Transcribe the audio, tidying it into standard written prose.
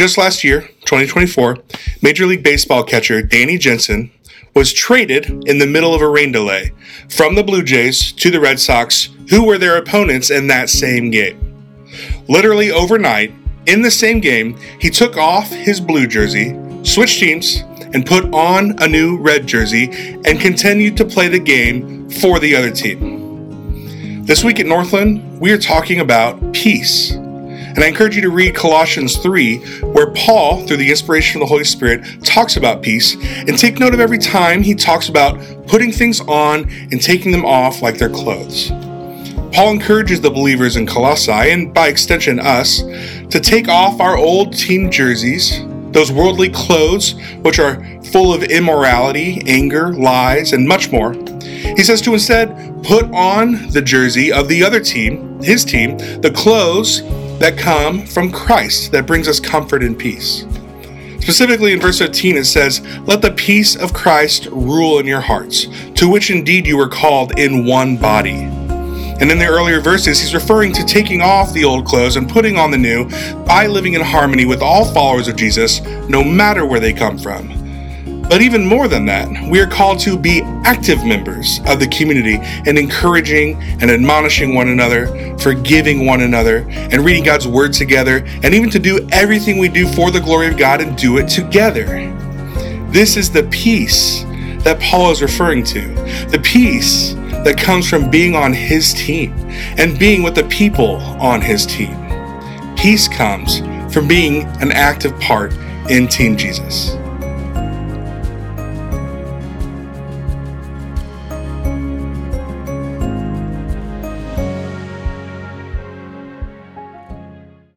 Just last year, 2024, Major League Baseball catcher Danny Jansen was traded in the middle of a rain delay from the Blue Jays to the Red Sox, who were their opponents in that same game. Literally overnight, in the same game, he took off his blue jersey, switched teams, and put on a new red jersey and continued to play the game for the other team. This week at Northland, we are talking about peace. And I encourage you to read Colossians 3, where Paul, through the inspiration of the Holy Spirit, talks about peace, and take note of every time he talks about putting things on and taking them off like they're clothes. Paul encourages the believers in Colossae, and by extension us, to take off our old team jerseys, those worldly clothes which are full of immorality, anger, lies, and much more. He says to instead put on the jersey of the other team, his team, the clothes that come from Christ, that brings us comfort and peace. Specifically in verse 13 it says, "Let the peace of Christ rule in your hearts, to which indeed you were called in one body." And in the earlier verses, he's referring to taking off the old clothes and putting on the new by living in harmony with all followers of Jesus, no matter where they come from. But even more than that, we are called to be active members of the community and encouraging and admonishing one another, forgiving one another, and reading God's word together, and even to do everything we do for the glory of God and do it together. This is the peace that Paul is referring to, the peace that comes from being on his team and being with the people on his team. Peace comes from being an active part in Team Jesus.